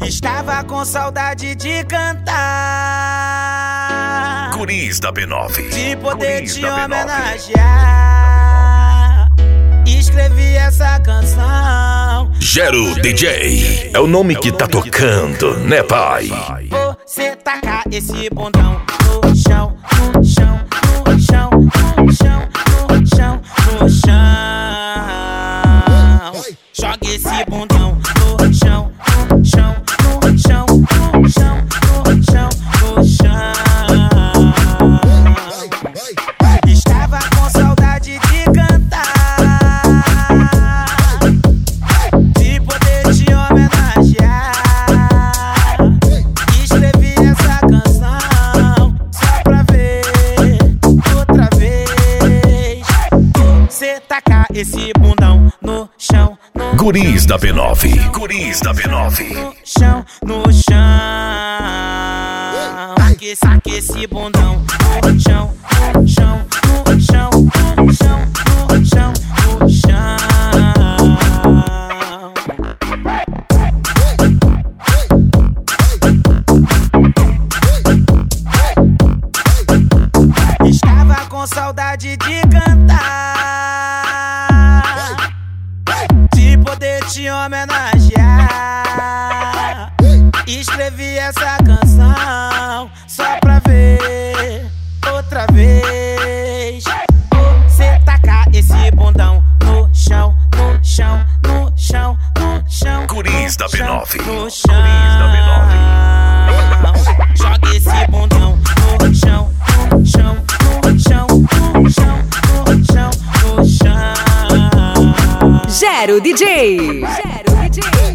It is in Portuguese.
Estava com saudade de cantar, Guris da B9, de poder Guris te da B9. homenagear. Escrevi essa canção. Gero DJ é o nome que tá tocando, né, pai? Você taca esse bundão no chão, no chão, no chão, no chão, no chão, no chão. Joga esse bundão no chão, no chão, no chão, no chão, no chão, no chão. Estava com saudade de cantar, de poder te homenagear. Escrevi essa canção só pra ver outra vez você tacar esse bundão no chão, no Guris da B9, Guris da B9. no chão, no chão. Saque esse bundão no chão, no chão, no chão, no chão, no chão, no chão. Estava com saudade de cantar, de poder te homenagear. Escrevi essa canção só pra ver outra vez você tacar esse bundão no chão, no chão, no chão, no chão. Guris da B9, no chão. Guris da Joga esse bundão no chão, no chão, no chão, no chão, no chão, no chão. Gero DJ.